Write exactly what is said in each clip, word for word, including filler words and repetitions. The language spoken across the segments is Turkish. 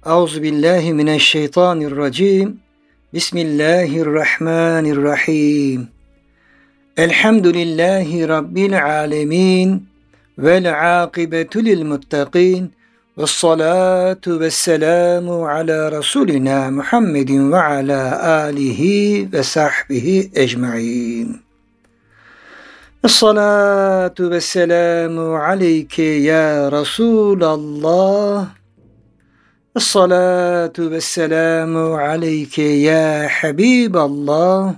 Euzu billahi mineşşeytanirracim. Bismillahirrahmanirrahim. Elhamdülillahi rabbil alamin. Vel akibetu lil muttaqin. Ves salatu vesselamu ala rasulina Muhammedin ve ala alihi ve sahbihi ecmaîn. Es-salatu vesselamu aleyke ya Resulallah. Es-salatu vesselamu aleyke ya Habiballah.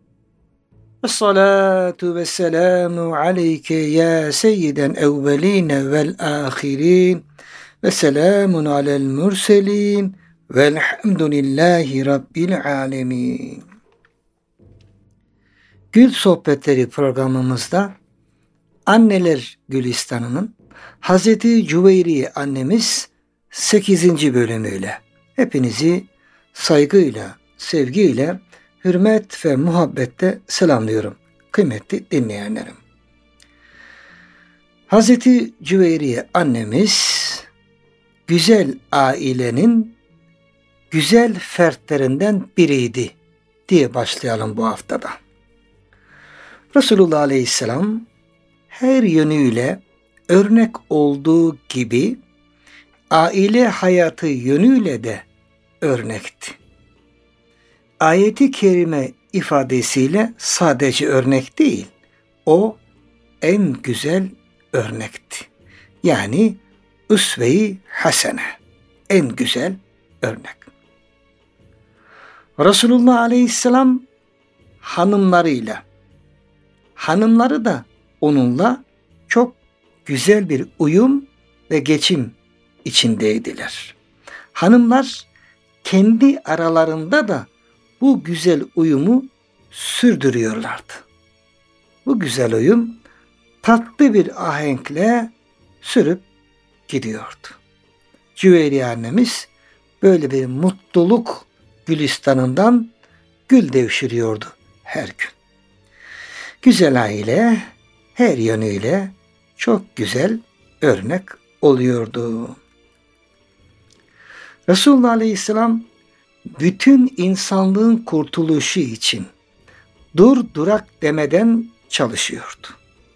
Es-salatu vesselamu aleyke ya seyyiden evveline vel ahirin. Ve selamun alel murselin. Velhamdülillahi Rabbil alemin. Gül Sohbetleri programımızda Anneler Gülistanı'nın Hazreti Cüveyriye annemiz sekizinci bölümüyle hepinizi saygıyla, sevgiyle, hürmet ve muhabbetle selamlıyorum kıymetli dinleyenlerim. Hazreti Cüveyriye annemiz güzel ailenin güzel fertlerinden biriydi diye başlayalım bu haftada. Resulullah Aleyhisselam her yönüyle örnek olduğu gibi aile hayatı yönüyle de örnekti. Ayet-i kerime ifadesiyle sadece örnek değil, o en güzel örnekti. Yani üsve-i hasene, en güzel örnek. Resulullah Aleyhisselam hanımlarıyla, hanımları da onunla çok güzel bir uyum ve geçim içindeydiler. Hanımlar kendi aralarında da bu güzel uyumu sürdürüyorlardı. Bu güzel uyum tatlı bir ahenkle sürüp gidiyordu. Cüveyriye annemiz böyle bir mutluluk gülistanından gül devşiriyordu her gün. Güzel aile her yönüyle çok güzel örnek oluyordu. Resulullah Aleyhisselam bütün insanlığın kurtuluşu için dur durak demeden çalışıyordu.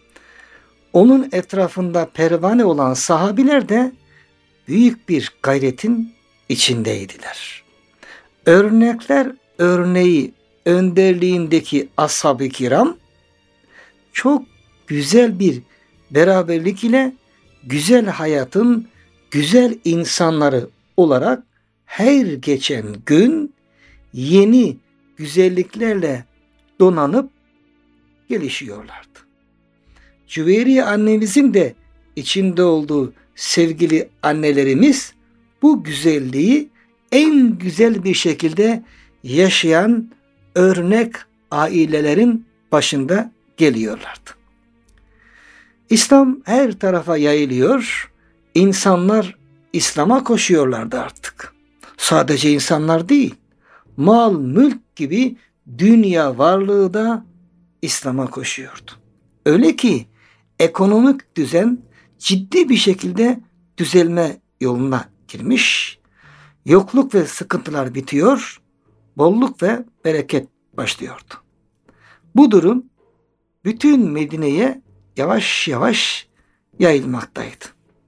Onun etrafında pervane olan sahabiler de büyük bir gayretin içindeydiler. Örnekler örneği önderliğindeki ashab-ı kiram çok güzel bir beraberlik ile güzel hayatın güzel insanları olarak her geçen gün yeni güzelliklerle donanıp gelişiyorlardı. Cüveyriye annemizin de içinde olduğu sevgili annelerimiz bu güzelliği en güzel bir şekilde yaşayan örnek ailelerin başında geliyorlardı. İslam her tarafa yayılıyor, insanlar İslam'a koşuyorlardı artık. Sadece insanlar değil, mal, mülk gibi dünya varlığı da İslam'a koşuyordu. Öyle ki ekonomik düzen ciddi bir şekilde düzelme yoluna girmiş, yokluk ve sıkıntılar bitiyor, bolluk ve bereket başlıyordu. Bu durum bütün Medine'ye yavaş yavaş yayılmaktaydı.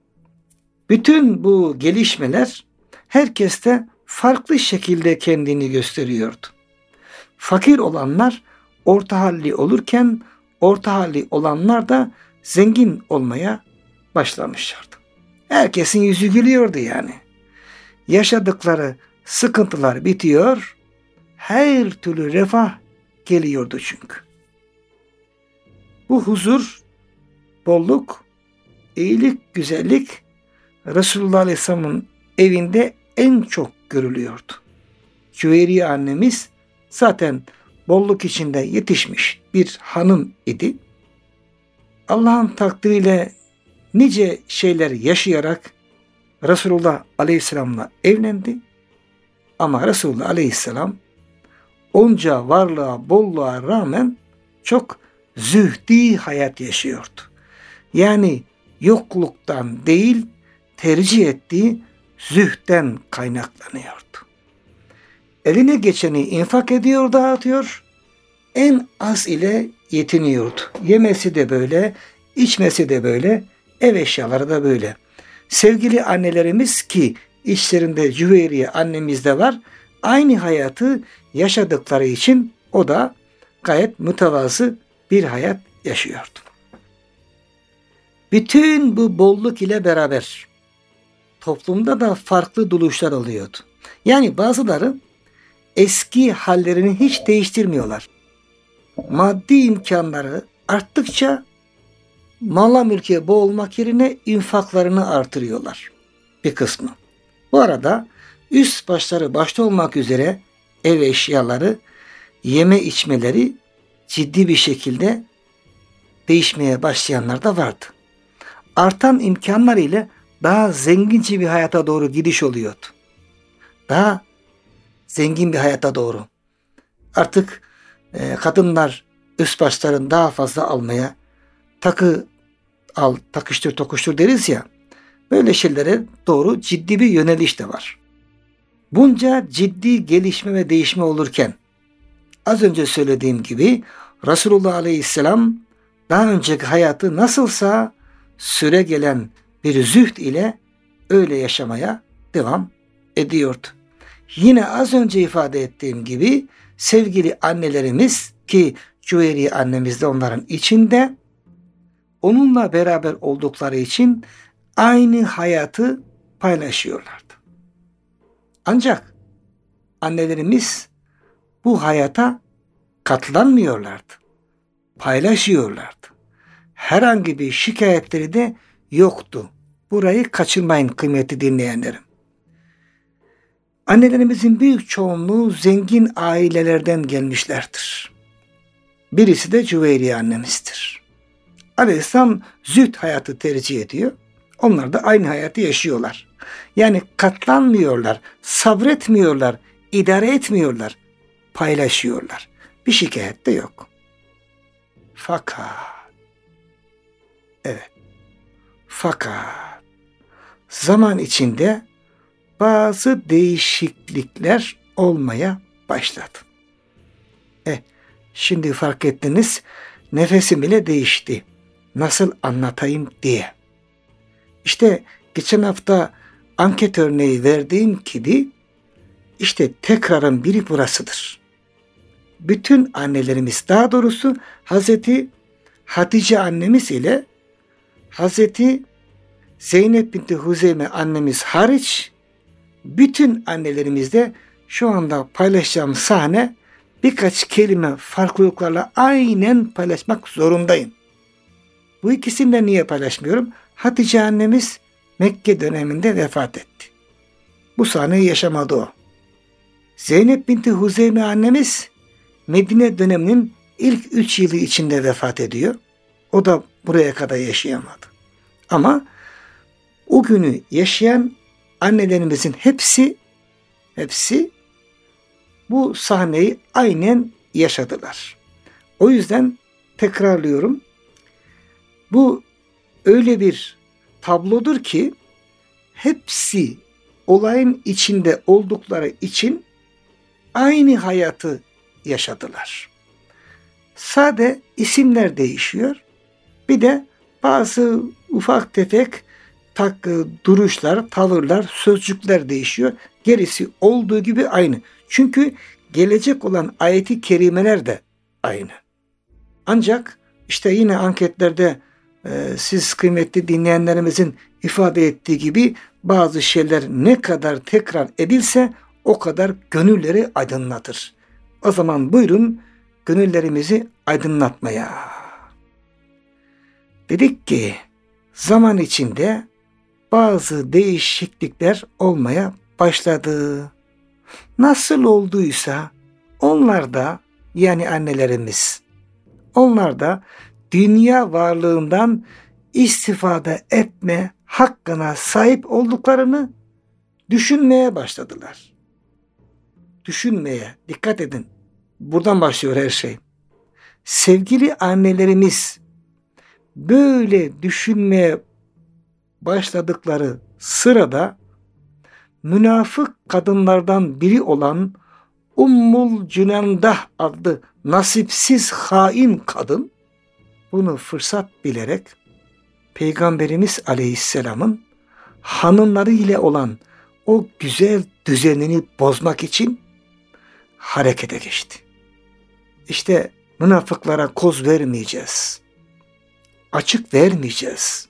Bütün bu gelişmeler herkeste farklı şekilde kendini gösteriyordu. Fakir olanlar orta halli olurken orta halli olanlar da zengin olmaya başlamışlardı. Herkesin yüzü gülüyordu yani. Yaşadıkları sıkıntılar bitiyor, her türlü refah geliyordu çünkü. Bu huzur, bolluk, iyilik, güzellik Resulullah Aleyhisselam'ın evinde en çok görülüyordu. Cüveyriye annemiz zaten bolluk içinde yetişmiş bir hanım idi. Allah'ın takdiriyle nice şeyler yaşayarak Resulullah Aleyhisselam'la evlendi. Ama Resulullah Aleyhisselam onca varlığa, bolluğa rağmen çok zühdi hayat yaşıyordu. Yani yokluktan değil, tercih ettiği zühden kaynaklanıyordu. Eline geçeni infak ediyor, dağıtıyor. En az ile yetiniyordu. Yemesi de böyle, içmesi de böyle, ev eşyaları da böyle. Sevgili annelerimiz ki içlerinde Cüveyriye annemiz de var. Aynı hayatı yaşadıkları için o da gayet mütevazı bir hayat yaşıyordu. Bütün bu bolluk ile beraber toplumda da farklı duruşlar oluyordu. Yani bazıları eski hallerini hiç değiştirmiyorlar. Maddi imkanları arttıkça mala mülke boğulmak yerine infaklarını artırıyorlar bir kısmı. Bu arada üst başları başta olmak üzere ev eşyaları, yeme içmeleri ciddi bir şekilde değişmeye başlayanlar da vardı. Artan imkanlar ile daha zengince bir hayata doğru gidiş oluyordu. Daha zengin bir hayata doğru. Artık e, kadınlar üst başlarını daha fazla almaya, takı al, takıştır tokuştur deriz ya, böyle şeylere doğru ciddi bir yöneliş de var. Bunca ciddi gelişme ve değişme olurken, az önce söylediğim gibi Resulullah Aleyhisselam daha önceki hayatı nasılsa süre gelen bir zühd ile öyle yaşamaya devam ediyordu. Yine az önce ifade ettiğim gibi sevgili annelerimiz ki Cüveyriye annemiz de onların içinde, onunla beraber oldukları için aynı hayatı paylaşıyorlardı. Ancak annelerimiz bu hayata katlanmıyorlardı. Paylaşıyorlardı. Herhangi bir şikayetleri de yoktu. Burayı kaçırmayın kıymetli dinleyenlerim. Annelerimizin büyük çoğunluğu zengin ailelerden gelmişlerdir. Birisi de Cüveyriye annemizdir. Aleyhisselam zühd hayatı tercih ediyor. Onlar da aynı hayatı yaşıyorlar. Yani katlanmıyorlar, sabretmiyorlar, idare etmiyorlar, paylaşıyorlar. Bir şikayet de yok. Fakat, evet, fakat zaman içinde bazı değişiklikler olmaya başladı. Eh, şimdi fark ettiniz, nefesim bile değişti. Nasıl anlatayım diye. İşte geçen hafta anket örneği verdiğim gibi işte tekrarın biri burasıdır. Bütün annelerimiz, daha doğrusu Hazreti Hatice annemiz ile Hazreti Zeynep binti Huzeyme annemiz hariç bütün annelerimizde şu anda paylaşacağım sahne birkaç kelime farklılıklarla aynen paylaşmak zorundayım. Bu ikisini de niye paylaşmıyorum? Hatice annemiz Mekke döneminde vefat etti. Bu sahneyi yaşamadı o. Zeynep binti Huzeyme annemiz Medine döneminin ilk üç yılı içinde vefat ediyor. O da buraya kadar yaşayamadı. Ama o günü yaşayan annelerimizin hepsi hepsi bu sahneyi aynen yaşadılar. O yüzden tekrarlıyorum. Bu öyle bir tablodur ki hepsi olayın içinde oldukları için aynı hayatı yaşadılar. Sade isimler değişiyor. Bir de bazı ufak tefek tak, duruşlar, tavırlar, sözcükler değişiyor. Gerisi olduğu gibi aynı. Çünkü gelecek olan ayeti kerimeler de aynı. Ancak işte yine anketlerde e, siz kıymetli dinleyenlerimizin ifade ettiği gibi bazı şeyler ne kadar tekrar edilse o kadar gönülleri aydınlatır. O zaman buyurun gönüllerimizi aydınlatmaya. Dedik ki zaman içinde bazı değişiklikler olmaya başladı. Nasıl olduysa onlar da, yani annelerimiz, onlar da dünya varlığından istifade etme hakkına sahip olduklarını düşünmeye başladılar. Düşünmeye, dikkat edin. Buradan başlıyor her şey. Sevgili annelerimiz böyle düşünmeye başladıkları sırada münafık kadınlardan biri olan Ummul Cünendah adlı nasipsiz hain kadın bunu fırsat bilerek Peygamberimiz Aleyhisselam'ın hanımları ile olan o güzel düzenini bozmak için harekete geçti. İşte münafıklara koz vermeyeceğiz. Açık vermeyeceğiz.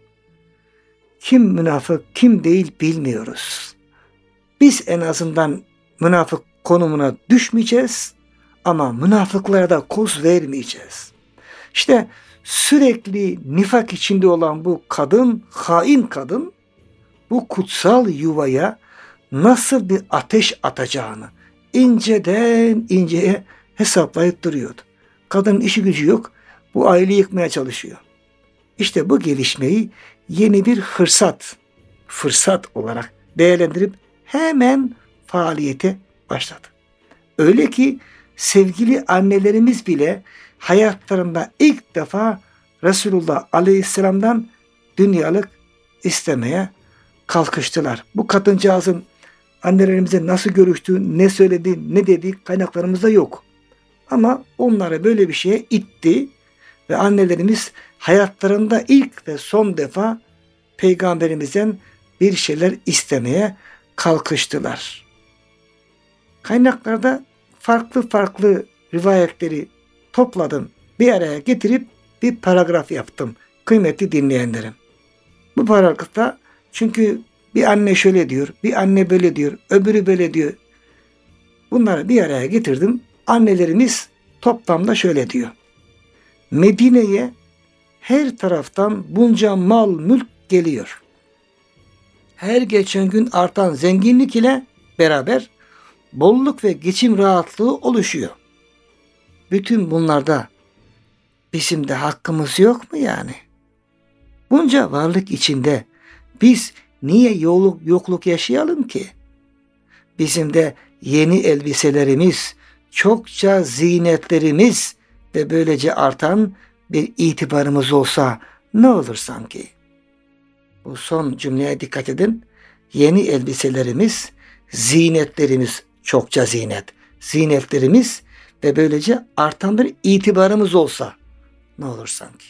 Kim münafık, kim değil bilmiyoruz. Biz en azından münafık konumuna düşmeyeceğiz ama münafıklara da koz vermeyeceğiz. İşte sürekli nifak içinde olan bu kadın, hain kadın, bu kutsal yuvaya nasıl bir ateş atacağını inceden inceye hesaplayıp duruyordu. Kadının işi gücü yok, bu aileyi yıkmaya çalışıyor. İşte bu gelişmeyi yeni bir fırsat, fırsat olarak değerlendirip hemen faaliyete başladı. Öyle ki sevgili annelerimiz bile hayatlarında ilk defa Resulullah Aleyhisselam'dan dünyalık istemeye kalkıştılar. Bu kadıncağızın annelerimize nasıl görüştüğü, ne söyledi, ne dedi kaynaklarımızda yok. Ama onları böyle bir şeye itti ve annelerimiz hayatlarında ilk ve son defa Peygamberimizden bir şeyler istemeye kalkıştılar. Kaynaklarda farklı farklı rivayetleri topladım, bir araya getirip bir paragraf yaptım kıymetli dinleyenlerim. Bu paragrafta çünkü bir anne şöyle diyor, bir anne böyle diyor, öbürü böyle diyor. Bunları bir araya getirdim. Annelerimiz toplamda şöyle diyor. Medine'ye her taraftan bunca mal mülk geliyor. Her geçen gün artan zenginlik ile beraber bolluk ve geçim rahatlığı oluşuyor. Bütün bunlarda bizim de hakkımız yok mu yani? Bunca varlık içinde biz niye yokluk, yokluk yaşayalım ki? Bizim de yeni elbiselerimiz, çokça zinetlerimiz ve böylece artan bir itibarımız olsa ne olur sanki? Bu son cümleye dikkat edin. Yeni elbiselerimiz, zinetlerimiz, çokça zinet, zinetlerimiz ve böylece artan bir itibarımız olsa ne olur sanki?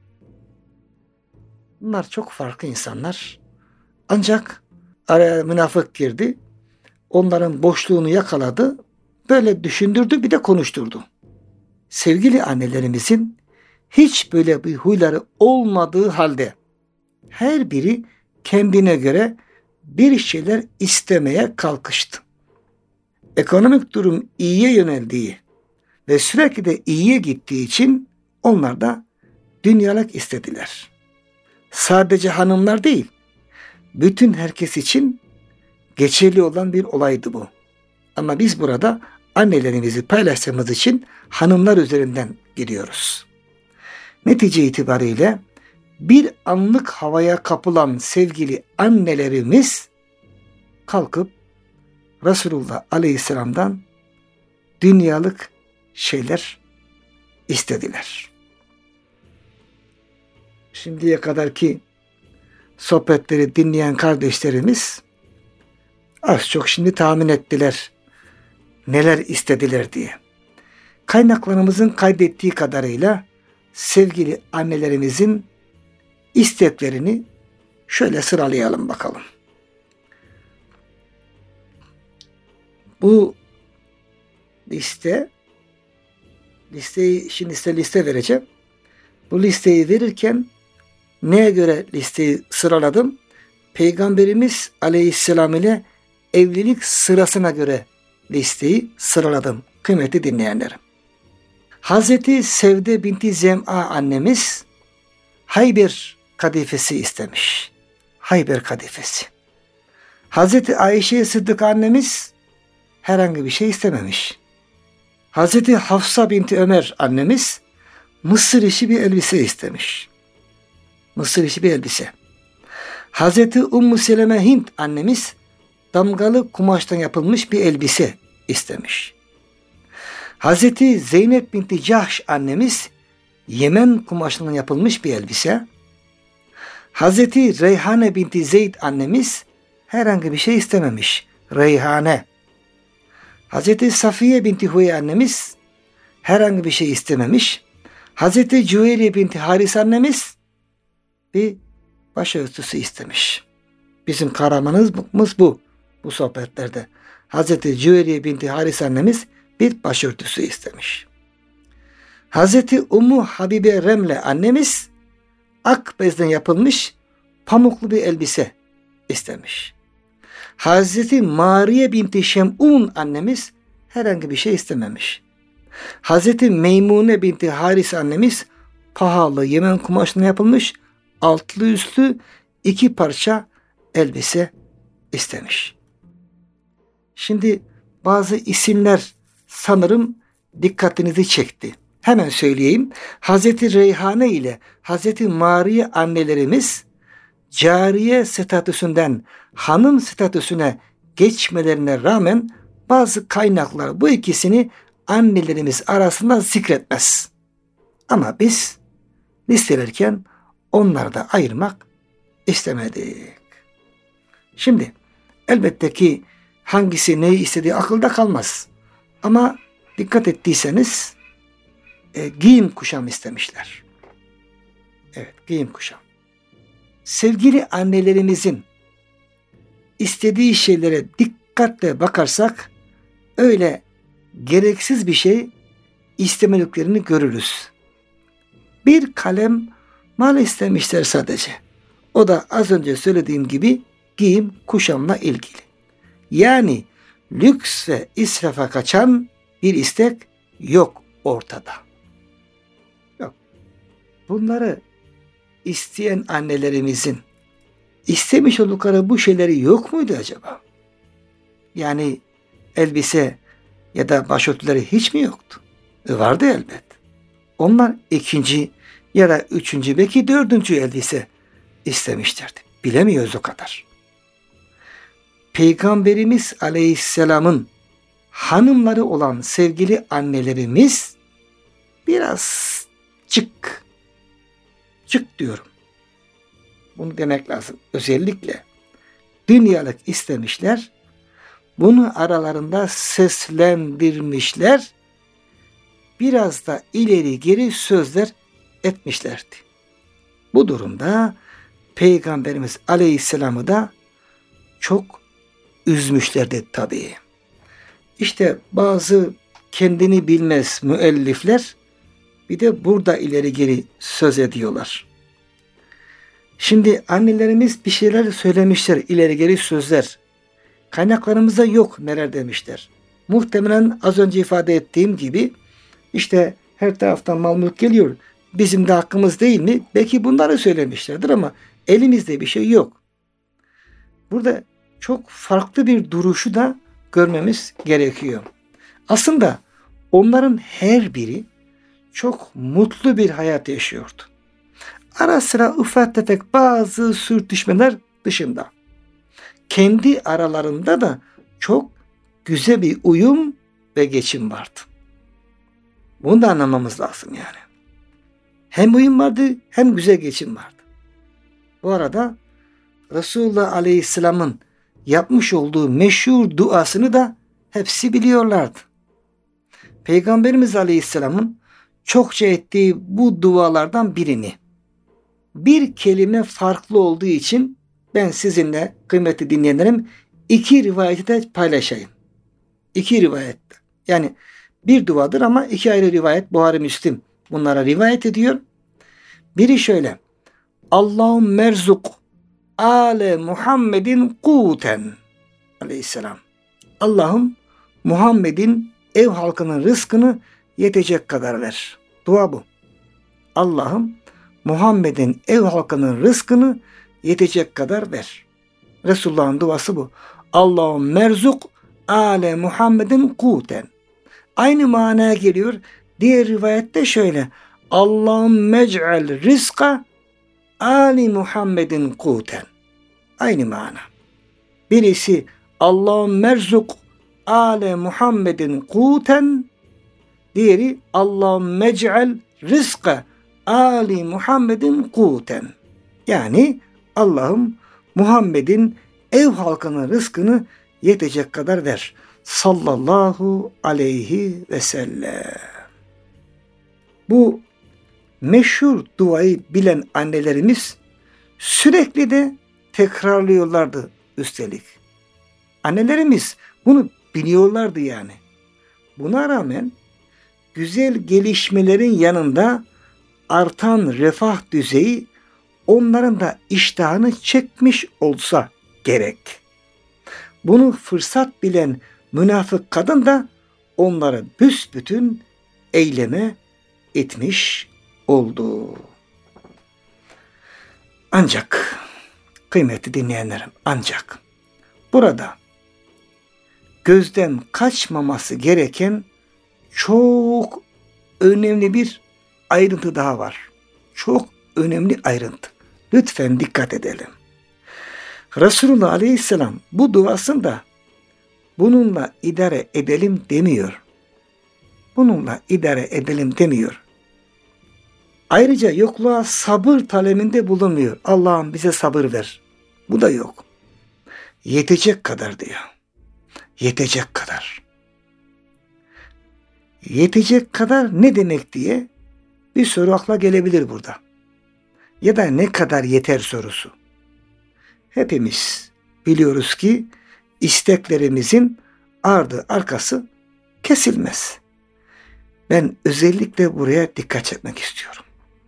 Bunlar çok farklı insanlar. Ancak araya münafık girdi. Onların boşluğunu yakaladı. Böyle düşündürdü, bir de konuşturdu. Sevgili annelerimizin hiç böyle bir huyları olmadığı halde her biri kendine göre bir şeyler istemeye kalkıştı. Ekonomik durum iyiye yöneldiği ve sürekli de iyiye gittiği için onlar da dünyalık istediler. Sadece hanımlar değil, bütün herkes için geçerli olan bir olaydı bu. Ama biz burada annelerimizi paylaştığımız için hanımlar üzerinden gidiyoruz. Netice itibariyle bir anlık havaya kapılan sevgili annelerimiz kalkıp Resulullah Aleyhisselam'dan dünyalık şeyler istediler. Şimdiye kadarki sohbetleri dinleyen kardeşlerimiz az çok şimdi tahmin ettiler neler istediler diye. Kaynaklarımızın kaydettiği kadarıyla sevgili annelerimizin isteklerini şöyle sıralayalım bakalım. Bu liste listeyi şimdi size liste vereceğim. Bu listeyi verirken neye göre listeyi sıraladım? Peygamberimiz Aleyhisselam ile evlilik sırasına göre listeyi sıraladım kıymetli dinleyenlerim. Hazreti Sevde binti Zem'a annemiz Hayber kadifesi istemiş. Hayber kadifesi. Hazreti Ayşe Sıddık annemiz herhangi bir şey istememiş. Hazreti Hafsa binti Ömer annemiz Mısır işi bir elbise istemiş. Mısır işi bir elbise. Hazreti Ummu Seleme Hint annemiz damgalı kumaştan yapılmış bir elbise istemiş. Hazreti Zeynep binti Cahş annemiz Yemen kumaşından yapılmış bir elbise. Hazreti Reyhane binti Zeyd annemiz herhangi bir şey istememiş. Reyhane. Hazreti Safiye binti Huyey annemiz herhangi bir şey istememiş. Hazreti Cüveyriye binti Haris annemiz bir başörtüsü istemiş. Bizim kahramanımız bu. Bu sohbetlerde. Hazreti Cüveyriye binti Haris annemiz bir başörtüsü istemiş. Hazreti Ummu Habibe Remle annemiz ak bezden yapılmış pamuklu bir elbise istemiş. Hazreti Mariye binti Şem'un annemiz herhangi bir şey istememiş. Hazreti Meymune binti Haris annemiz pahalı Yemen kumaşına yapılmış altlı üstlü iki parça elbise istemiş. Şimdi bazı isimler sanırım dikkatinizi çekti. Hemen söyleyeyim. Hazreti Reyhane ile Hazreti Mariye annelerimiz cariye statüsünden hanım statüsüne geçmelerine rağmen bazı kaynaklar bu ikisini annelerimiz arasında zikretmez. Ama biz listelerken onları da ayırmak istemedik. Şimdi elbette ki hangisi neyi istediği akılda kalmaz. Ama dikkat ettiyseniz e, giyim kuşam istemişler. Evet, giyim kuşam. Sevgili annelerimizin istediği şeylere dikkatle bakarsak öyle gereksiz bir şey istemediklerini görürüz. Bir kalem mal istemişler sadece. O da az önce söylediğim gibi giyim kuşamla ilgili. Yani lüks ve israfa kaçan bir istek yok ortada. Yok. Bunları isteyen annelerimizin istemiş oldukları bu şeyleri yok muydu acaba? Yani elbise ya da başörtüleri hiç mi yoktu? E vardı elbet. Onlar ikinci ya da üçüncü belki dördüncü elbise istemişlerdi. Bilemiyoruz o kadar. Peygamberimiz Aleyhisselam'ın hanımları olan sevgili annelerimiz biraz cık, cık diyorum. Bunu demek lazım. Özellikle dünyalık istemişler. Bunu aralarında seslendirmişler. Biraz da ileri geri sözler etmişlerdi. Bu durumda Peygamberimiz Aleyhisselam'ı da çok üzmüşlerdi tabii. İşte bazı kendini bilmez müellifler bir de burada ileri geri söz ediyorlar. Şimdi annelerimiz bir şeyler söylemişler, ileri geri sözler. Kaynaklarımızda yok neler demişler. Muhtemelen az önce ifade ettiğim gibi işte her taraftan mal mülk geliyor. Bizim de hakkımız değil mi? Belki bunları söylemişlerdir ama elimizde bir şey yok. Burada çok farklı bir duruşu da görmemiz gerekiyor. Aslında onların her biri çok mutlu bir hayat yaşıyordu. Ara sıra ufak tefek bazı sürtüşmeler dışında. Kendi aralarında da çok güzel bir uyum ve geçim vardı. Bunu da anlamamız lazım yani. Hem uyum vardı hem güzel geçim vardı. Bu arada Resulullah Aleyhisselam'ın yapmış olduğu meşhur duasını da hepsi biliyorlardı. Peygamberimiz Aleyhisselam'ın çokça ettiği bu dualardan birini bir kelime farklı olduğu için ben sizinle kıymetli dinleyenlerim iki rivayeti de paylaşayım. İki rivayet. Yani bir duadır ama iki ayrı rivayet Buhari Müslim bunlara rivayet ediyor. Biri şöyle. Allahum merzuk ale Muhammedin kuten aleyhisselam. Allah'ım Muhammed'in ev halkının rızkını yetecek kadar ver. Dua bu. Allah'ım Muhammed'in ev halkının rızkını yetecek kadar ver. Resulullah'ın duası bu. Allahum merzuk ale Muhammedin kuten. Aynı manaya geliyor. Diğer rivayette şöyle. Allahum mec'al rizka ali Muhammedin kuten. Aynı mana. Birisi Allahum merzuk ale Muhammedin kuten. Diğeri Allahum mec'al rizka ali Muhammedin kuten. Yani Allah'ım Muhammed'in ev halkının rızkını yetecek kadar ver. Sallallahu aleyhi ve sellem. Bu meşhur duayı bilen annelerimiz sürekli de tekrarlıyorlardı üstelik. Annelerimiz bunu biliyorlardı yani. Buna rağmen güzel gelişmelerin yanında artan refah düzeyi onların da iştahını çekmiş olsa gerek. Bunu fırsat bilen münafık kadın da onları büsbütün eyleme etmiş oldu. Ancak kıymetli dinleyenlerim, ancak burada gözden kaçmaması gereken çok önemli bir ayrıntı daha var. Çok önemli ayrıntı. Lütfen dikkat edelim. Resulullah Aleyhisselam bu duasında bununla idare edelim demiyor. Bununla idare edelim demiyor. Ayrıca yokluğa sabır talebinde bulunmuyor. Allah'ım bize sabır ver. Bu da yok. Yetecek kadar diyor. Yetecek kadar. Yetecek kadar ne demek diye bir soru akla gelebilir burada. Ya da ne kadar yeter sorusu. Hepimiz biliyoruz ki isteklerimizin ardı arkası kesilmez. Ben özellikle buraya dikkat çekmek istiyorum.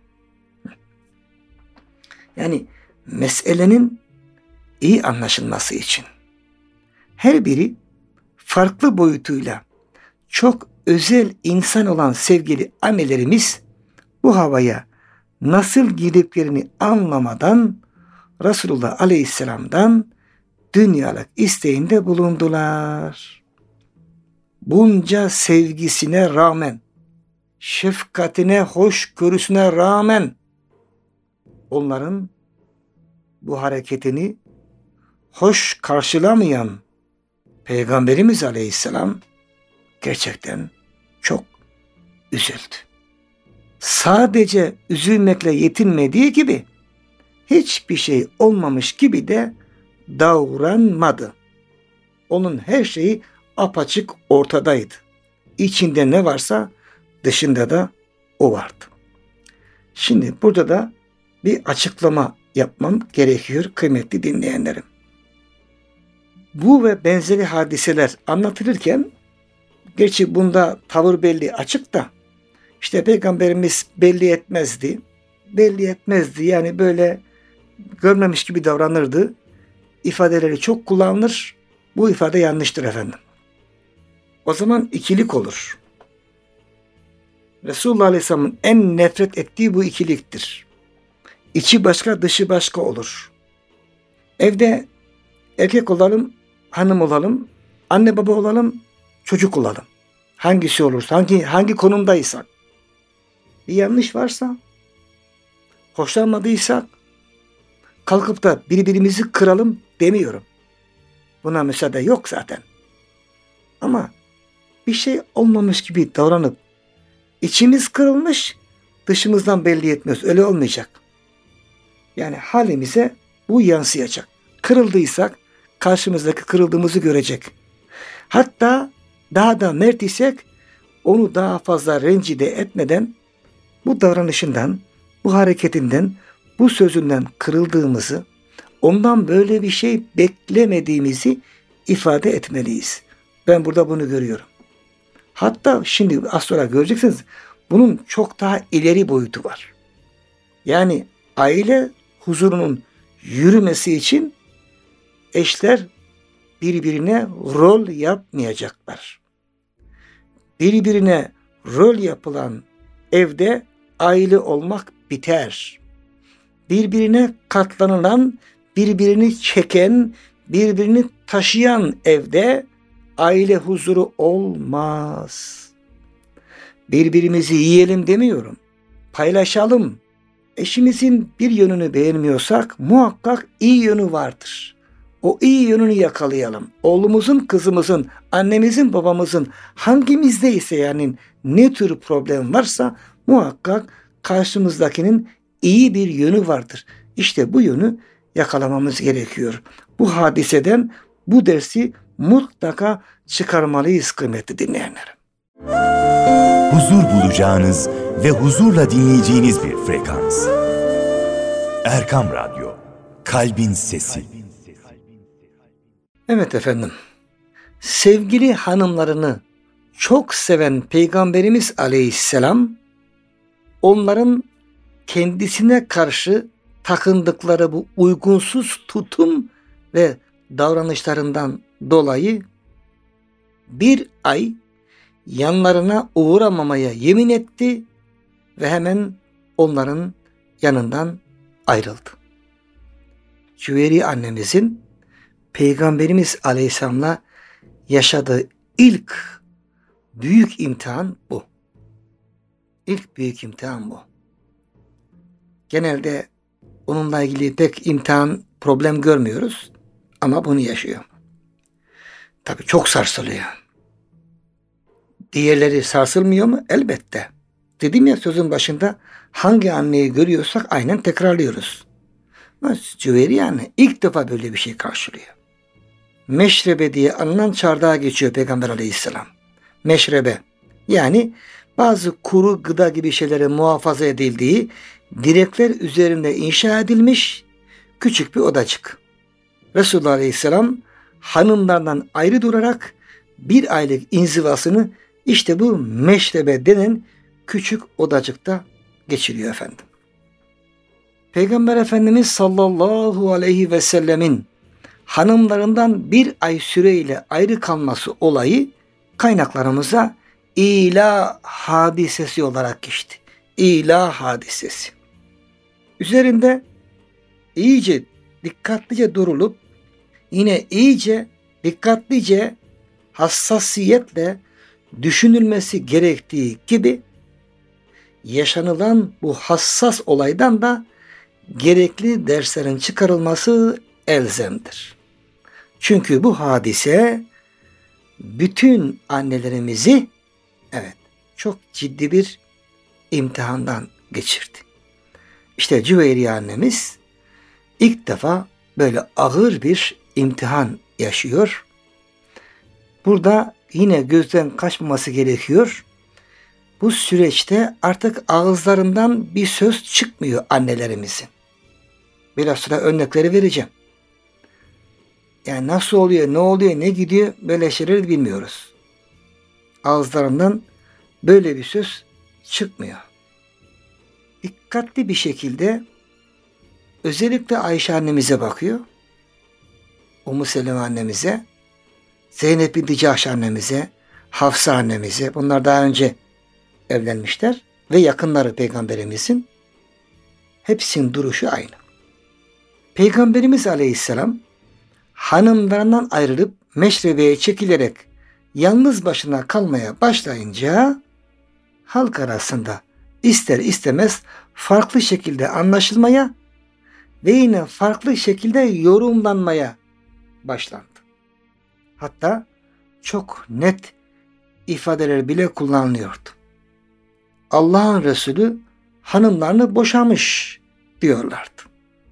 Yani meselenin iyi anlaşılması için her biri farklı boyutuyla çok özel insan olan sevgili annelerimiz bu havaya nasıl girdiklerini anlamadan Resulullah Aleyhisselam'dan dünyalık isteğinde bulundular. Bunca sevgisine rağmen, şefkatine, hoşgörüsüne rağmen onların bu hareketini hoş karşılamayan Peygamberimiz Aleyhisselam gerçekten çok üzüldü. Sadece üzülmekle yetinmediği gibi hiçbir şey olmamış gibi de davranmadı. Onun her şeyi apaçık ortadaydı. İçinde ne varsa dışında da o vardı. Şimdi burada da bir açıklama yapmam gerekiyor kıymetli dinleyenlerim. Bu ve benzeri hadiseler anlatılırken, gerçi bunda tavır belli açık da, işte Peygamberimiz belli etmezdi. Belli etmezdi yani böyle görmemiş gibi davranırdı. İfadeleri çok kullanılır. Bu ifade yanlıştır efendim. O zaman ikilik olur. Resulullah Aleyhisselam'ın en nefret ettiği bu ikiliktir. İçi başka, dışı başka olur. Evde erkek olalım, hanım olalım, anne baba olalım, çocuk olalım. Hangisi olursa, hangi hangi konumdaysak, bir yanlış varsa, hoşlanmadıysak, kalkıp da birbirimizi kıralım demiyorum. Buna müsaade yok zaten. Ama bir şey olmamış gibi davranıp içimiz kırılmış, dışımızdan belli etmiyoruz. Öyle olmayacak. Yani halimize bu yansıyacak. Kırıldıysak karşımızdaki kırıldığımızı görecek. Hatta daha da mert isek onu daha fazla rencide etmeden bu davranışından, bu hareketinden, bu sözünden kırıldığımızı, ondan böyle bir şey beklemediğimizi ifade etmeliyiz. Ben burada bunu görüyorum. Hatta şimdi az sonra göreceksiniz bunun çok daha ileri boyutu var. Yani aile huzurunun yürümesi için eşler birbirine rol yapmayacaklar. Birbirine rol yapılan evde aile olmak biter. Birbirine katlanılan, birbirini çeken, birbirini taşıyan evde aile huzuru olmaz. Birbirimizi yiyelim demiyorum. Paylaşalım. Eşimizin bir yönünü beğenmiyorsak muhakkak iyi yönü vardır. O iyi yönünü yakalayalım. Oğlumuzun, kızımızın, annemizin, babamızın hangimizdeyse yani ne tür problem varsa muhakkak karşımızdakinin iyi bir yönü vardır. İşte bu yönü yakalamamız gerekiyor. Bu hadiseden bu dersi mutlaka çıkarmalıyız kıymetli dinleyenlerim. Huzur bulacağınız ve huzurla dinleyeceğiniz bir frekans. Erkam Radyo, Kalbin Sesi. Evet efendim, sevgili hanımlarını çok seven Peygamberimiz Aleyhisselam, onların kendisine karşı takındıkları bu uygunsuz tutum ve davranışlarından dolayı bir ay yanlarına uğramamaya yemin etti ve hemen onların yanından ayrıldı. Cüveyriye annemizin Peygamberimiz Aleyhisselam'la yaşadığı ilk büyük imtihan bu. İlk büyük imtihan bu. Genelde onunla ilgili pek imtihan, problem görmüyoruz ama bunu yaşıyor. Tabii çok sarsılıyor. Diğerleri sarsılmıyor mu? Elbette. Dedim ya sözün başında, hangi anneyi görüyorsak aynen tekrarlıyoruz. Cüveyriye anne ilk defa böyle bir şey karşılıyor. Meşrebe diye anılan çardağa geçiyor Peygamber Aleyhisselam. Meşrebe, yani bazı kuru gıda gibi şeylere muhafaza edildiği, direkler üzerinde inşa edilmiş küçük bir odacık. Resulullah Aleyhisselam hanımlardan ayrı durarak bir aylık inzivasını işte bu meşrebe denen küçük odacıkta geçiriyor efendim. Peygamber Efendimiz sallallahu aleyhi ve sellemin hanımlarından bir ay süreyle ayrı kalması olayı kaynaklarımıza İla hadisesi olarak geçti. İla hadisesi. Üzerinde iyice dikkatlice durulup yine iyice dikkatlice hassasiyetle düşünülmesi gerektiği gibi yaşanılan bu hassas olaydan da gerekli derslerin çıkarılması elzemdir. Çünkü bu hadise bütün annelerimizi evet çok ciddi bir imtihandan geçirdi. İşte Cüveyriye annemiz ilk defa böyle ağır bir imtihan yaşıyor. Burada yine gözden kaçmaması gerekiyor. Bu süreçte artık ağızlarından bir söz çıkmıyor annelerimizin. Biraz sonra örnekleri vereceğim. Yani nasıl oluyor, ne oluyor, ne gidiyor, böyle şeyleri bilmiyoruz. Ağızlarından böyle bir söz çıkmıyor. Dikkatli bir şekilde özellikle Ayşe annemize bakıyor. Ummu Seleme annemize, Zeynep binti Cahş annemize, Hafsa annemize. Bunlar daha önce evlenmişler ve yakınları Peygamberimizin. Hepsinin duruşu aynı. Peygamberimiz Aleyhisselam hanımlarından ayrılıp meşrebeye çekilerek yalnız başına kalmaya başlayınca halk arasında ister istemez farklı şekilde anlaşılmaya ve yine farklı şekilde yorumlanmaya başlandı. Hatta çok net ifadeler bile kullanılıyordu. Allah'ın Resulü hanımlarını boşamış diyorlardı.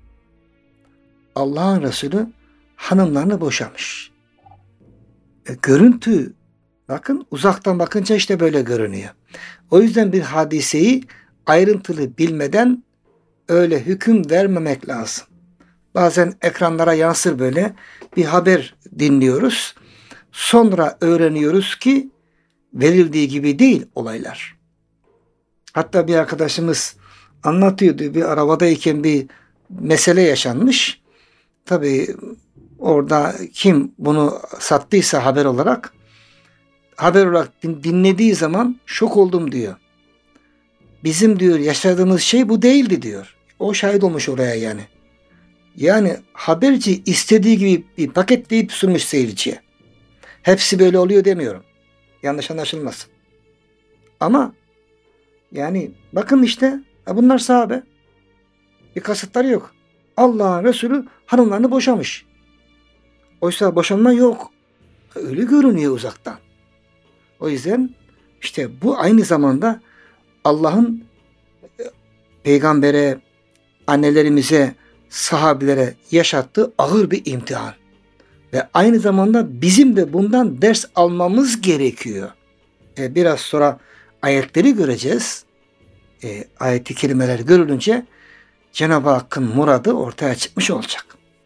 Allah'ın Resulü hanımlarını boşamış. E, görüntü, bakın uzaktan bakınca işte böyle görünüyor. O yüzden bir hadiseyi ayrıntılı bilmeden öyle hüküm vermemek lazım. Bazen ekranlara yansır böyle bir haber dinliyoruz. Sonra öğreniyoruz ki verildiği gibi değil olaylar. Hatta bir arkadaşımız anlatıyordu, bir arabadayken bir mesele yaşanmış. Tabii orada kim bunu sattıysa haber olarak haber olarak dinlediği zaman şok oldum diyor. Bizim diyor yaşadığımız şey bu değildi diyor. O şahit olmuş oraya yani. Yani haberci istediği gibi bir paketleyip sunmuş seyirciye. Hepsi böyle oluyor demiyorum. Yanlış anlaşılmasın. Ama yani bakın işte bunlar sahabe. Bir kasıtları yok. Allah'ın Resulü hanımlarını boşamış. Oysa boşanma yok. Öyle görünüyor uzaktan. O yüzden işte bu aynı zamanda Allah'ın peygambere, annelerimize sahabilere yaşattığı ağır bir imtihan. Ve aynı zamanda bizim de bundan ders almamız gerekiyor. E, biraz sonra ayetleri göreceğiz. E, ayet-i kerimeler görülünce Cenab-ı Hakk'ın muradı ortaya çıkmış olacak.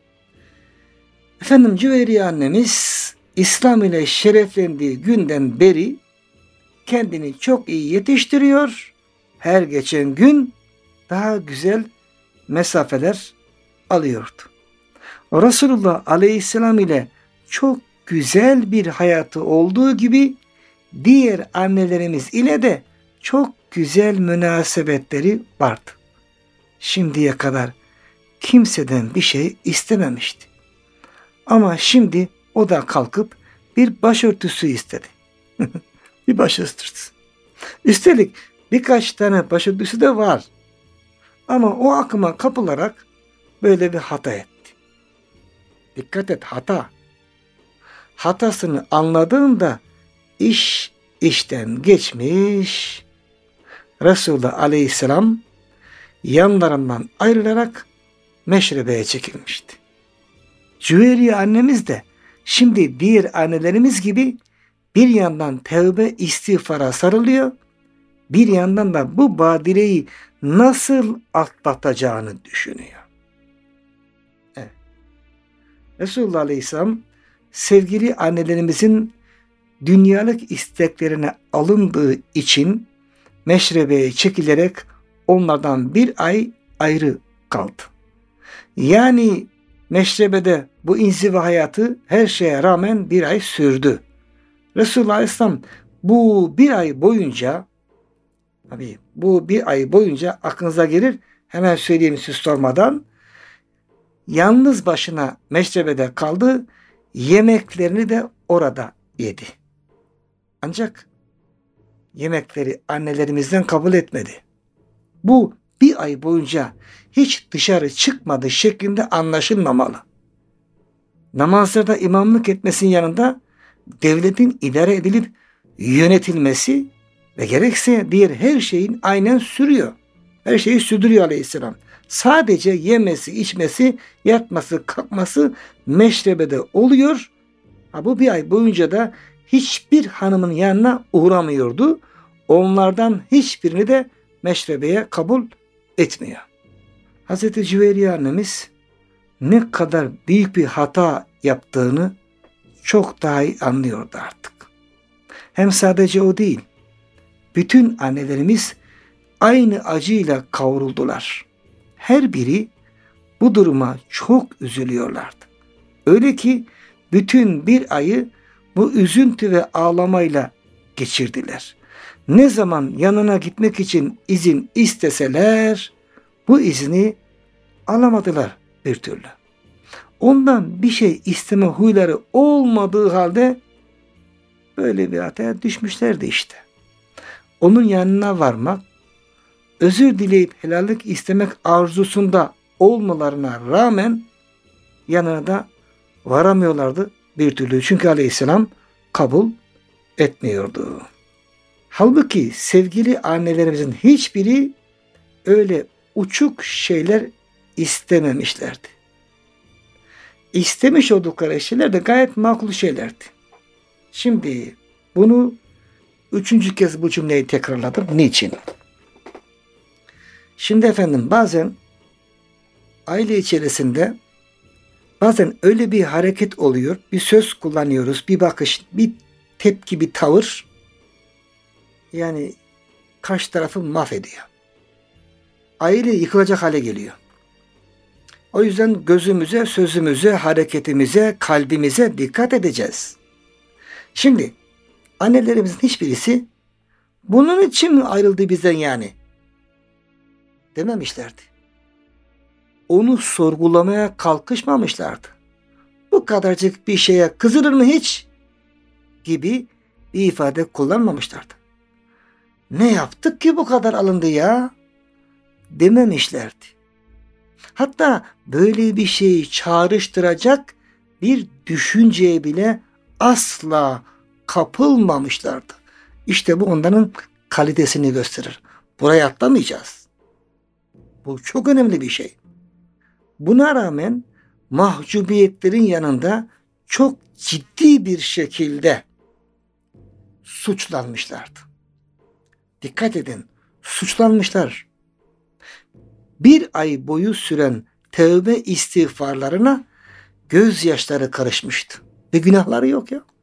Efendim Cüveyriye annemiz İslam ile şereflendiği günden beri kendini çok iyi yetiştiriyor. Her geçen gün daha güzel mesafeler alıyordu. Resulullah Aleyhisselam ile çok güzel bir hayatı olduğu gibi diğer annelerimiz ile de çok güzel münasebetleri vardı. Şimdiye kadar kimseden bir şey istememişti. Ama şimdi o da kalkıp bir başörtüsü istedi. Bir başörtüsü. Üstelik birkaç tane başörtüsü de var. Ama o akıma kapılarak böyle bir hata etti. Dikkat et, hata. Hatasını anladığında iş işten geçmiş. Resulullah Aleyhisselam yanlarından ayrılarak meşrebeye çekilmişti. Cüveyriye annemiz de şimdi diğer annelerimiz gibi bir yandan tevbe istiğfara sarılıyor, bir yandan da bu badireyi nasıl atlatacağını düşünüyor. Evet. Resulullah Aleyhisselam sevgili annelerimizin dünyalık isteklerine alındığı için meşrebeye çekilerek onlardan bir ay ayrı kaldı. Yani meşrebede bu inziva hayatı her şeye rağmen bir ay sürdü. Resulullah Aleyhisselam bu bir ay boyunca, tabii bu bir ay boyunca aklınıza gelir, hemen söyleyeyim siz sormadan, yalnız başına meşrebede kaldı, yemeklerini de orada yedi. Ancak yemekleri annelerimizden kabul etmedi. Bu bir ay boyunca hiç dışarı çıkmadı şeklinde anlaşılmamalı. Namazlarda imamlık etmesinin yanında devletin idare edilip yönetilmesi ve gerekse diğer her şeyin aynen sürüyor. Her şeyi sürdürüyor Aleyhisselam. Sadece yemesi, içmesi, yatması, kalkması meşrebede oluyor. Ha, bu bir ay boyunca da hiçbir hanımın yanına uğramıyordu. Onlardan hiçbirini de meşrebeye kabul etmiyor. Hazreti Cüveyriye annemiz ne kadar büyük bir hata yaptığını çok daha iyi anlıyordu artık. Hem sadece o değil, bütün annelerimiz aynı acıyla kavruldular. Her biri bu duruma çok üzülüyorlardı. Öyle ki bütün bir ayı bu üzüntü ve ağlamayla geçirdiler. Ne zaman yanına gitmek için izin isteseler bu izni alamadılar bir türlü. Ondan bir şey isteme huyları olmadığı halde böyle bir hataya düşmüşlerdi işte. Onun yanına varmak, özür dileyip helallik istemek arzusunda olmalarına rağmen yanına da varamıyorlardı bir türlü. Çünkü Aleyhisselam kabul etmiyordu. Halbuki sevgili annelerimizin hiçbiri öyle uçuk şeyler istememişlerdi. İstemiş oldukları şeyler de gayet makul şeylerdi. Şimdi bunu üçüncü kez bu cümleyi tekrarladım. Niçin? Şimdi efendim bazen aile içerisinde bazen öyle bir hareket oluyor, bir söz kullanıyoruz, bir bakış, bir tepki, bir tavır, yani karşı tarafı mahvediyor. Aile yıkılacak hale geliyor. O yüzden gözümüze, sözümüze, hareketimize, kalbimize dikkat edeceğiz. Şimdi annelerimizin hiçbirisi bunun için mi ayrıldı bizden yani dememişlerdi. Onu sorgulamaya kalkışmamışlardı. Bu kadarcık bir şeye kızılır mı hiç gibi bir ifade kullanmamışlardı. Ne yaptık ki bu kadar alındı ya dememişlerdi. Hatta böyle bir şeyi çağrıştıracak bir düşünceye bile asla kapılmamışlardı. İşte bu onların kalitesini gösterir. Buraya atlamayacağız. Bu çok önemli bir şey. Buna rağmen mahcubiyetlerin yanında çok ciddi bir şekilde suçlanmışlardı. Dikkat edin, suçlanmışlar. Bir ay boyu süren tövbe istiğfarlarına gözyaşları karışmıştı. Ve günahları yok ya.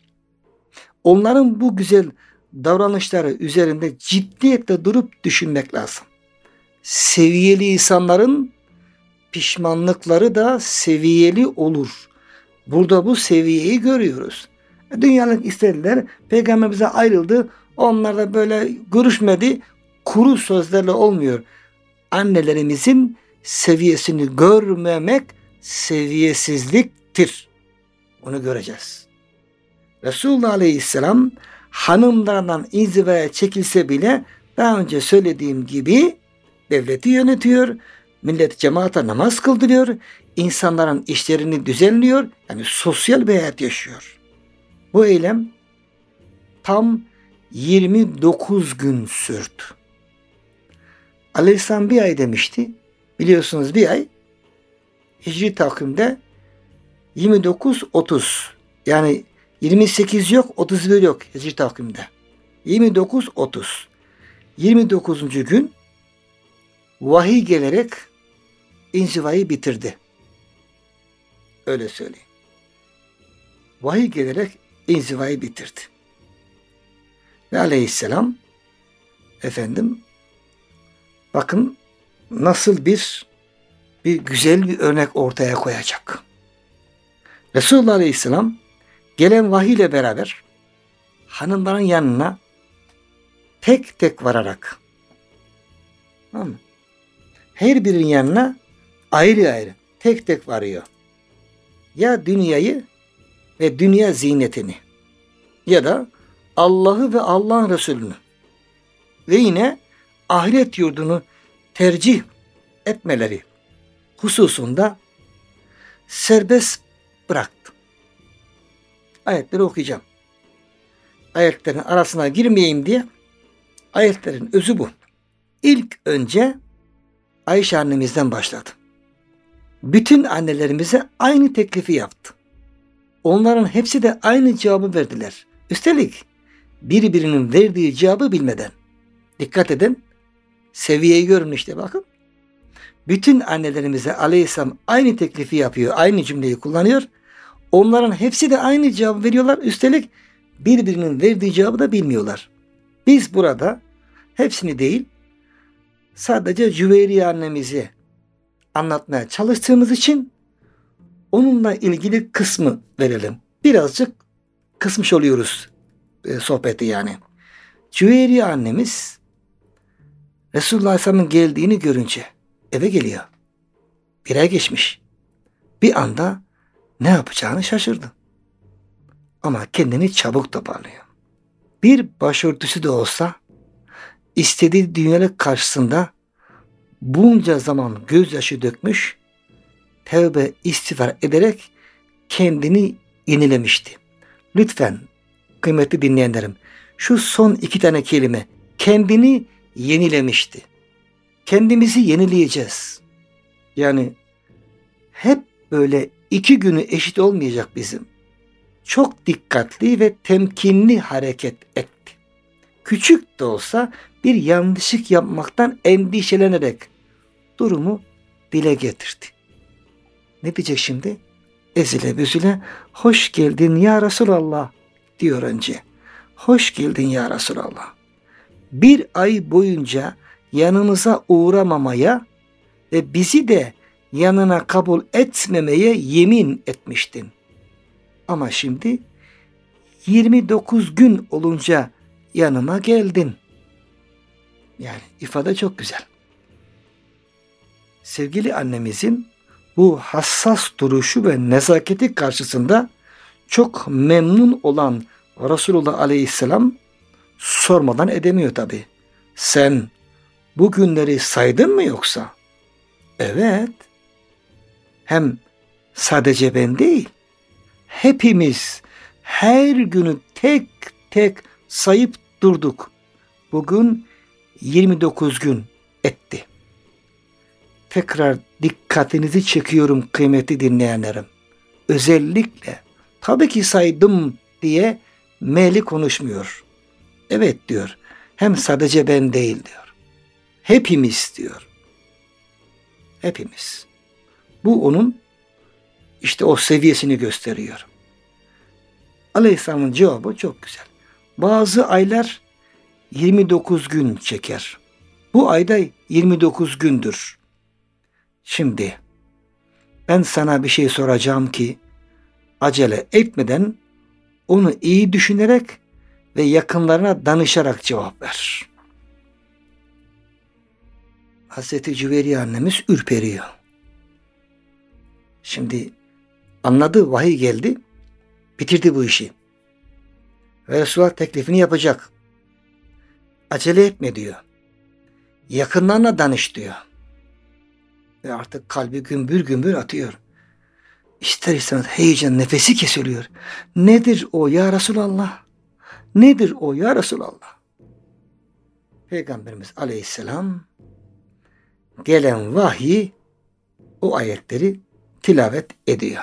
Onların bu güzel davranışları üzerinde ciddiyetle durup düşünmek lazım. Seviyeli insanların pişmanlıkları da seviyeli olur. Burada bu seviyeyi görüyoruz. Dünyalık istediler, Peygamber bize ayrıldı, onlar da böyle görüşmedi, kuru sözlerle olmuyor. Annelerimizin seviyesini görmemek seviyesizliktir. Onu göreceğiz. Resulullah Aleyhisselam hanımlarından inzivaya çekilse bile daha önce söylediğim gibi devleti yönetiyor, millet cemaate namaz kıldırıyor, insanların işlerini düzenliyor, yani sosyal bir hayat yaşıyor. Bu eylem tam yirmi dokuz gün sürdü. Aleyhisselam bir ay demişti. Biliyorsunuz bir ay Hicri takvimde yirmi dokuz otuz, yani yirmi sekiz yok, otuz bir yok Hicri takvimde. yirmi dokuz otuz. yirmi dokuzuncu gün vahiy gelerek inzivayı bitirdi. Öyle söyleyeyim. Vahiy gelerek inzivayı bitirdi. Ve Aleyhisselam efendim bakın nasıl bir bir güzel bir örnek ortaya koyacak. Resulullah Aleyhisselam gelen vahiy ile beraber hanımların yanına tek tek vararak, tamam mı? Her birinin yanına ayrı ayrı tek tek varıyor. Ya dünyayı ve dünya zinetini ya da Allah'ı ve Allah'ın Resulünü ve yine ahiret yurdunu tercih etmeleri hususunda serbest bıraktı. Ayetleri okuyacağım. Ayetlerin arasına girmeyeyim diye ayetlerin özü bu. İlk önce Ayşe annemizden başladı. Bütün annelerimize aynı teklifi yaptı. Onların hepsi de aynı cevabı verdiler. Üstelik birbirinin verdiği cevabı bilmeden. Dikkat edin. Seviyeyi görün işte bakın. Bütün annelerimize Aleyhisselam aynı teklifi yapıyor. Aynı cümleyi kullanıyor. Onların hepsi de aynı cevabı veriyorlar. Üstelik birbirinin verdiği cevabı da bilmiyorlar. Biz burada hepsini değil, sadece Cüveyriye annemizi anlatmaya çalıştığımız için onunla ilgili kısmı verelim. Birazcık kısmış oluyoruz e, sohbeti yani. Cüveyriye annemiz Resulullah Aleyhisselam'ın geldiğini görünce eve geliyor. Bir ay geçmiş. Bir anda ne yapacağını şaşırdı. Ama kendini çabuk toparlıyor. Bir başörtüsü de olsa istediği dünyalık karşısında bunca zaman gözyaşı dökmüş, tevbe istiğfar ederek kendini yenilemişti. Lütfen kıymetli dinleyenlerim, şu son iki tane kelime, kendini yenilemişti. Kendimizi yenileyeceğiz. Yani hep böyle iki günü eşit olmayacak bizim. Çok dikkatli ve temkinli hareket etti. Küçük de olsa bir yanlışlık yapmaktan endişelenerek durumu dile getirdi. Ne diyecek şimdi? Ezile büzüle hoş geldin ya Resulallah diyor önce. Hoş geldin ya Resulallah. Bir ay boyunca yanımıza uğramamaya ve bizi de yanına kabul etmemeye yemin etmiştin. Ama şimdi yirmi dokuz gün olunca yanıma geldin. Yani ifade çok güzel. Sevgili annemizin bu hassas duruşu ve nezaketi karşısında çok memnun olan Resulullah Aleyhisselam sormadan edemiyor tabi. Sen bu günleri saydın mı yoksa? Evet. Hem sadece ben değil, hepimiz her günü tek tek sayıp durduk. Bugün yirmi dokuz gün etti. tekrar dikkatinizi çekiyorum kıymetli dinleyenlerim. Özellikle tabii ki saydım diye meli konuşmuyor. Evet diyor. Hem sadece ben değil diyor. Hepimiz diyor. Hepimiz. Bu onun işte o seviyesini gösteriyor. Aleyhisselam'ın cevabı çok güzel. Bazı aylar yirmi dokuz gün çeker. Bu ayda yirmi dokuz gündür. Şimdi ben sana bir şey soracağım ki acele etmeden onu iyi düşünerek ve yakınlarına danışarak cevap ver. Hazreti Cüveyriye annemiz ürperiyor. Şimdi anladı, vahiy geldi, bitirdi bu işi. Ve Resulullah teklifini yapacak. Acele etme diyor. Yakınlarına danış diyor. Ve artık kalbi gümbür gümbür atıyor. İster istemez heyecan, nefesi kesiliyor. Nedir o ya Resulallah? Nedir o ya Resulallah? Peygamberimiz Aleyhisselam gelen vahyi o ayetleri tilavet ediyor.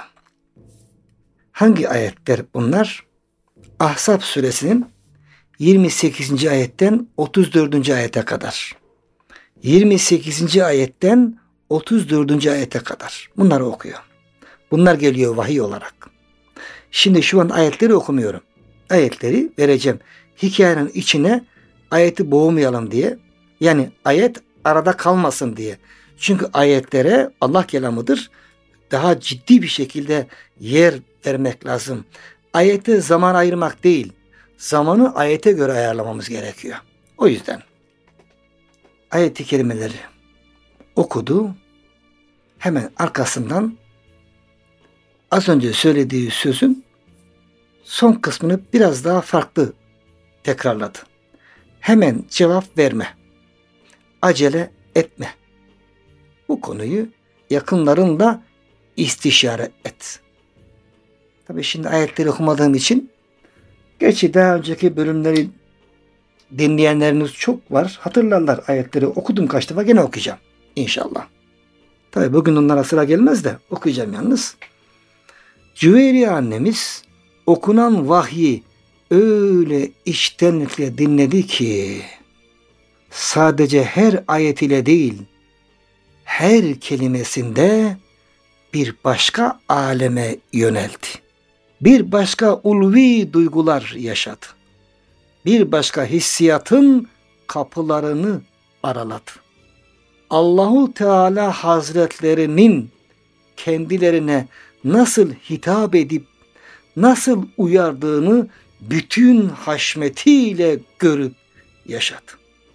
Hangi ayetler bunlar? Ahzab suresinin yirmi sekizinci ayetten otuz dördüncü ayete kadar. yirmi sekizinci ayetten otuz dördüncü ayete kadar. Bunları okuyor. Bunlar geliyor vahiy olarak. Şimdi şu an ayetleri okumuyorum. Ayetleri vereceğim. Hikayenin içine ayeti boğmayalım diye. Yani ayet arada kalmasın diye. Çünkü ayetlere Allah kelamıdır. Daha ciddi bir şekilde yer vermek lazım. Ayete zaman ayırmak değil. Zamanı ayete göre ayarlamamız gerekiyor. O yüzden ayet-i kerimeleri okudu. Hemen arkasından az önce söylediği sözün son kısmını biraz daha farklı tekrarladı. Hemen cevap verme. Acele etme. Bu konuyu yakınlarınla istişare et. Tabii şimdi ayetleri okumadığım için, gerçi daha önceki bölümleri dinleyenleriniz çok var. Hatırlarlar ayetleri. Okudum kaç defa, gene okuyacağım İnşallah. Tabii bugün onlara sıra gelmez de okuyacağım yalnız. Cüveyriye annemiz okunan vahyi öyle içtenlikle dinledi ki sadece her ayetiyle değil, her kelimesinde bir başka aleme yöneldi. Bir başka ulvi duygular yaşadı. Bir başka hissiyatın kapılarını araladı. Allahu Teala Hazretlerinin kendilerine nasıl hitap edip nasıl uyardığını bütün haşmetiyle görüp yaşadı.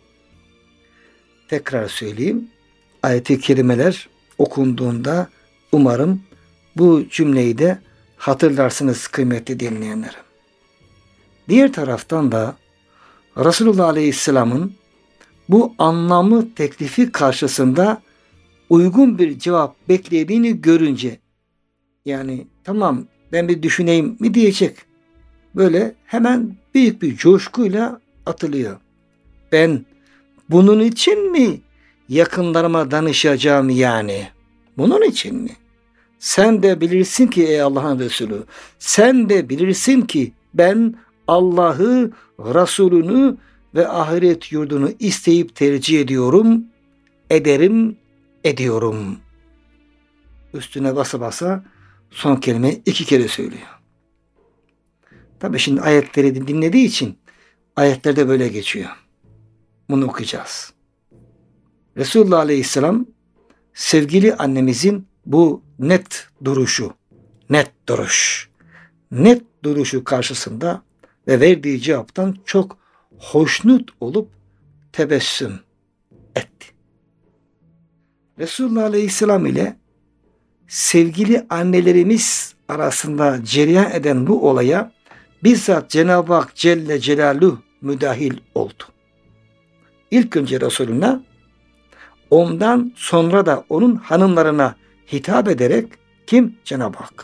Tekrar söyleyeyim. Ayet-i kerimeler okunduğunda umarım bu cümleyi de hatırlarsınız kıymetli dinleyenlerim. Diğer taraftan da Resulullah Aleyhisselam'ın bu anlamlı teklifi karşısında uygun bir cevap beklediğini görünce, yani tamam ben bir düşüneyim mi diyecek, böyle hemen büyük bir coşkuyla atılıyor. Ben bunun için mi yakınlarıma danışacağım yani? Bunun için mi? Sen de bilirsin ki ey Allah'ın Resulü, sen de bilirsin ki ben Allah'ı, Resulünü ve ahiret yurdunu isteyip tercih ediyorum, ederim, ediyorum. Üstüne basa basa son kelimeyi iki kere söylüyor. Tabii şimdi ayetleri dinlediği için ayetlerde böyle geçiyor. Bunu okuyacağız. Resulullah Aleyhisselam sevgili annemizin bu net duruşu, net duruş, net duruşu karşısında ve verdiği cevaptan çok hoşnut olup tebessüm etti. Resulullah Aleyhisselam ile sevgili annelerimiz arasında cereyan eden bu olaya bizzat Cenab-ı Hak Celle Celaluhu müdahil oldu. İlk önce Resulüne, ondan sonra da onun hanımlarına hitap ederek kim? Cenab-ı Hak.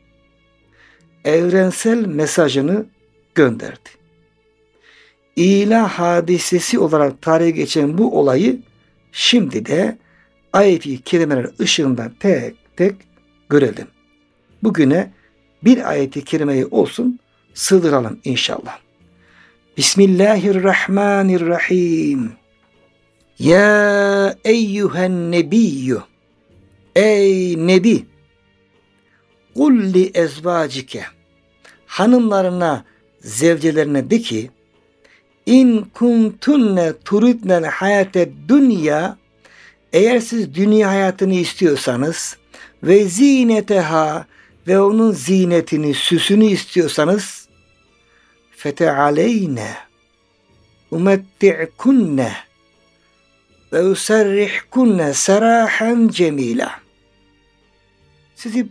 Evrensel mesajını gönderdi. İlah hadisesi olarak tarihe geçen bu olayı şimdi de ayet-i kerimeler ışığında tek tek görelim. Bugüne bir ayet-i kerimeyi olsun sığdıralım inşallah. Bismillahirrahmanirrahim. Ya eyyühen nebiyyü. Ey nebi. Kul li ezvacike. Hanımlarına, zevcelerine de ki, İn kuntunne turidnel hayate dünya, eğer siz dünya hayatını istiyorsanız ve zineteha ve onun zinetini, süsünü istiyorsanız, fetealeyne umetti'kunne ve usarrihkunne serahan cemila. Sizi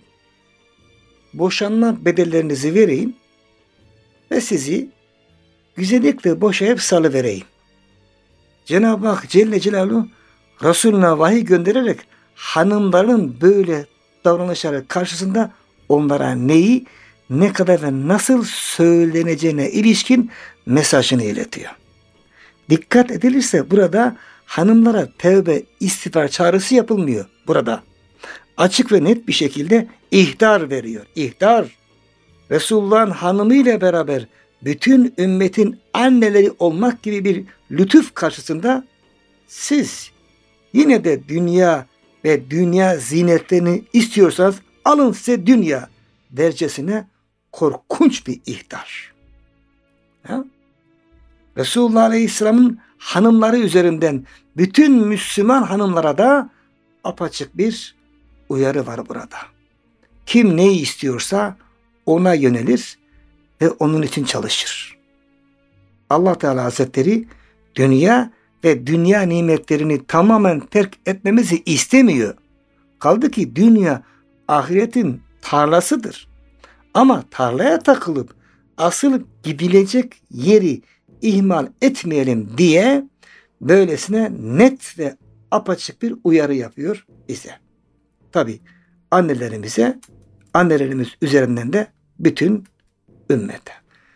boşanma bedellerinizi vereyim ve sizi güzellikle boşayıp salıvereyim. Cenab-ı Hak Celle Celaluhu Resulüne vahiy göndererek hanımların böyle davranışları karşısında onlara neyi, ne kadar ve nasıl söyleneceğine ilişkin mesajını iletiyor. Dikkat edilirse burada hanımlara tevbe, istiğfar çağrısı yapılmıyor burada. Açık ve net bir şekilde ihtar veriyor. İhtar, Resulullah'ın hanımıyla beraber bütün ümmetin anneleri olmak gibi bir lütuf karşısında siz yine de dünya ve dünya zinetlerini istiyorsanız alın size dünya dercesine korkunç bir ihtar. Ha? Resulullah Aleyhisselam'ın hanımları üzerinden bütün Müslüman hanımlara da apaçık bir uyarı var burada. Kim neyi istiyorsa ona yönelir ve onun için çalışır. Allah Teala Hazretleri dünya ve dünya nimetlerini tamamen terk etmemizi istemiyor. Kaldı ki dünya ahiretin tarlasıdır. Ama tarlaya takılıp asıl gidilecek yeri ihmal etmeyelim diye böylesine net ve apaçık bir uyarı yapıyor bize. Tabi annelerimize, annelerimiz üzerinden de bütün ümmete.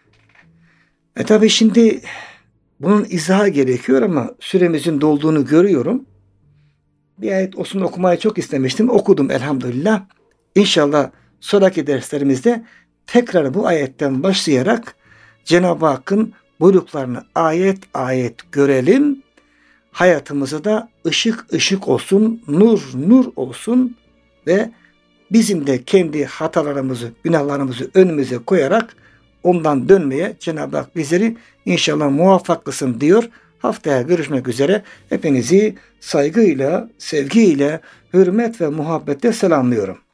E tabi şimdi bunun izahı gerekiyor ama süremizin dolduğunu görüyorum. Bir ayet olsun okumayı çok istemiştim. Okudum elhamdülillah. İnşallah sonraki derslerimizde tekrar bu ayetten başlayarak Cenab-ı Hakk'ın buyruklarını ayet ayet görelim. Hayatımıza da ışık ışık olsun, nur nur olsun ve bizim de kendi hatalarımızı, günahlarımızı önümüze koyarak ondan dönmeye Cenab-ı Hak bizleri inşallah muvaffak kılsın diyor. Haftaya görüşmek üzere. Hepinizi saygıyla, sevgiyle, hürmet ve muhabbetle selamlıyorum.